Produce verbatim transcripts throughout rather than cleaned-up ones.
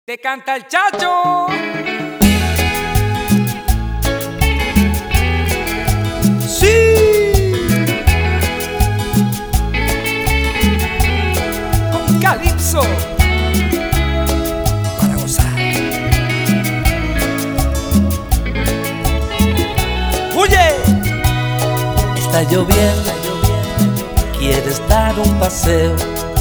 Te canta el Chacho. Sí. Con Calipso para gozar. Oye, está lloviendo, quieres dar un paseo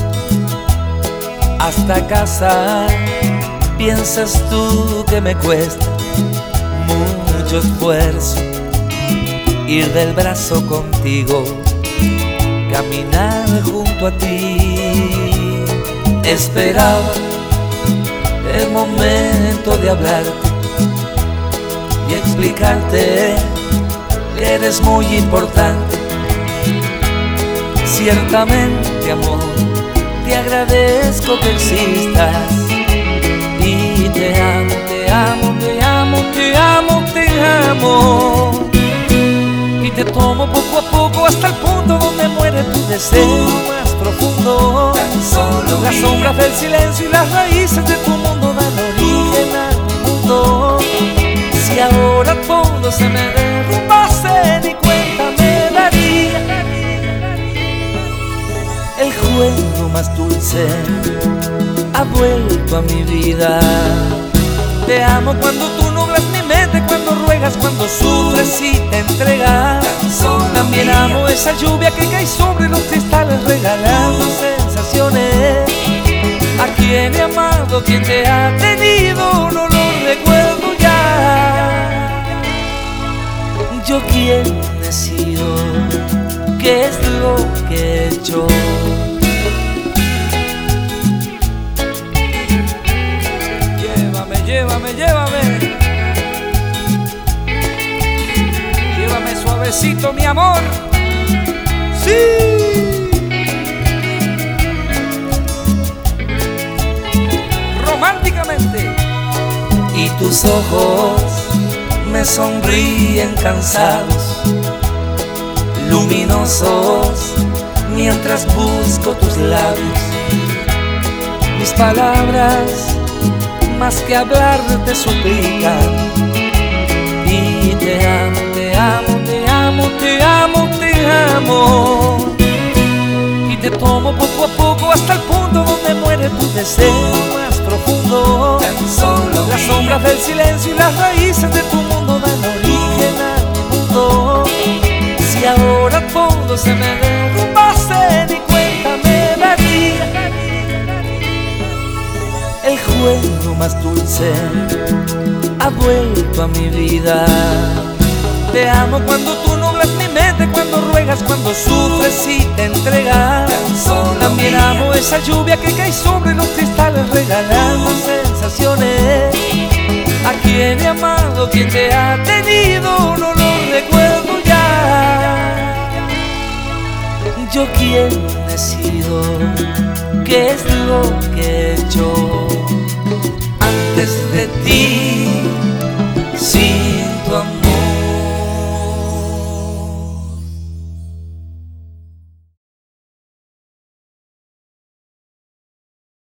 hasta casa. Piensas tú que me cuesta mucho esfuerzo ir del brazo contigo, caminar junto a ti. Esperaba el momento de hablarte y explicarte que eres muy importante. Ciertamente, amor, te agradezco que existas. Y te amo, te amo, te amo, te amo, te amo. Y te tomo poco a poco hasta el punto donde muere tu deseo más profundo. Tan solo las sombras del silencio y las raíces de tu mundo dan origen a mi mundo. Si ahora todo se me derrumbase, ni cuenta me daría. El juego más dulce ha vuelto a mi vida. Te amo cuando tú nublas mi mente, cuando ruegas, cuando sufres y te entregas. También amo esa lluvia que cae sobre los cristales regalando sensaciones. A quien he amado, quien te ha tenido, no lo recuerdo ya. Yo quién he sido, qué es lo que he hecho. Llévame, llévame, llévame suavecito, mi amor. Sí. Románticamente. Y tus ojos me sonríen cansados, luminosos, mientras busco tus labios. Mis palabras más que hablar te suplican. Y te amo, te amo, te amo, te amo, te amo. Y te tomo poco a poco hasta el punto donde muere tu deseo más profundo. Tan solo las sombras del silencio y las raíces de tu mundo dan origen a mi mundo. Si ahora todo se me derrumbase, ni cuenta me daría. El juego más dulce ha vuelto a mi vida. Te amo cuando tú nublas mi mente, cuando ruegas, cuando sufres y te entregas. También amo esa lluvia que cae sobre los cristales regalando sensaciones. A quien he amado, quien te ha tenido, no lo recuerdo ya. Yo quién he sido, qué es lo que he hecho.